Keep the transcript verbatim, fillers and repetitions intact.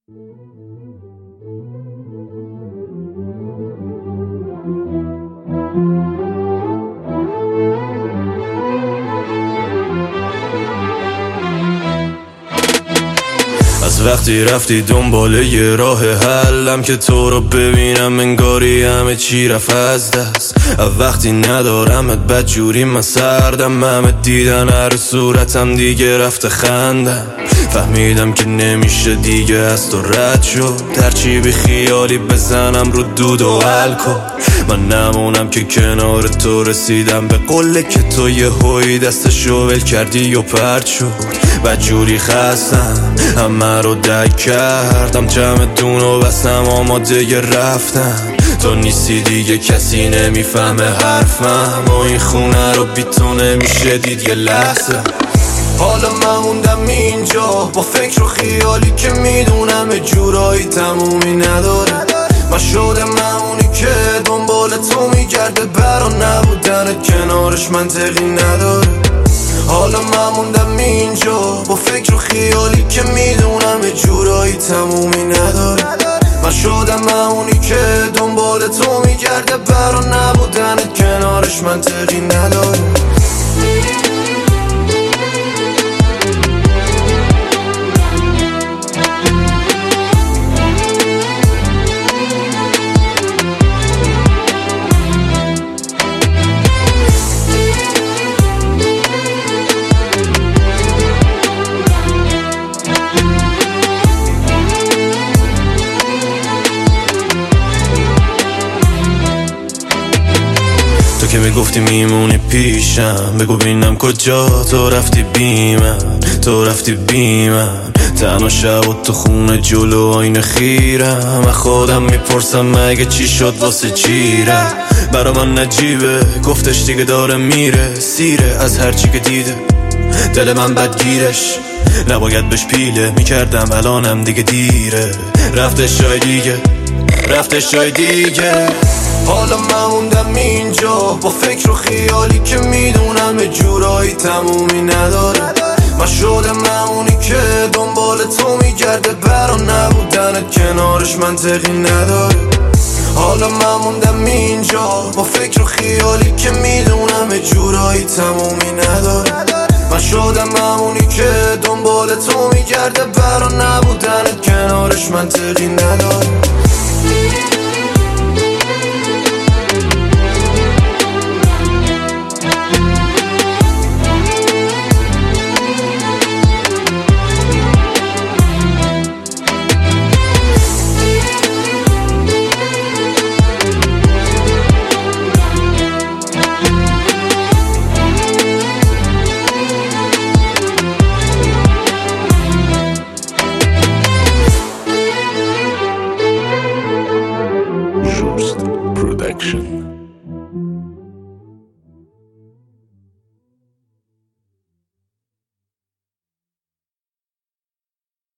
از وقتی رفتی دنبال یه راه حلم که تو رو ببینم انگاری همه چی رفت از دست. از وقتی ندارمت بدجوری من سردم، همه دیدن هر صورتم دیگه رفته خندم. فهمیدم که نمیشه دیگه از تو رد شد، هرچی بی خیالی بزنم رو دود و الکل. من نمونم که کنار تو رسیدم به قله که تو یه هوی دستشو ول کردی و پرد شد. بدجوری خستم همه رو دک کردم، جمع دون و بستم آماده رفتم. تو نیستی دیگه کسی نمیفهمه حرفم، و این خونه رو بی تو نمیشه دید یه لحظه. حالا من موندم اینجا با فکر و خیالی که میدونم جورایی تمومی نداره. من شدم همونی که دنبال تو میگرده، برا نبودنت کنارش منطقی نداره. حالا من موندم اینجا با فکر و خیالی که میدونم جورایی تمومی نداره. من شدم همونی که دنبال تو میگرده، برا نبودنت کنارش منطقی نداره. تو که میگفتی میمونی پیشم، بگو بینم کجا تو رفتی بی من، تو رفتی بی من. تنها شب و تو خونه جلو آینه خیرم، من خودم میپرسم مگه چی شد واسه چیره. برا من نجیبه گفتش دیگه داره میره، سیره از هرچی که دیده دل من بدگیرش. نباید بهش پیله میکردم الانم دیگه دیره، رفتش جای دیگه رفتش جای دیگه. حالا من موندم اینجا با فکر و خیالی که میدونم جورایی تمومی نداره. من شدم همونی که دنبال تو میگرده، برا نبودنت کنارش منطقی نداره. حالا من موندم اینجا با فکر و خیالی که میدونم جورایی تمومی نداره. من شدم همونی که دنبال تو میگرده، برا نبودنت کنارش منطقی نداره.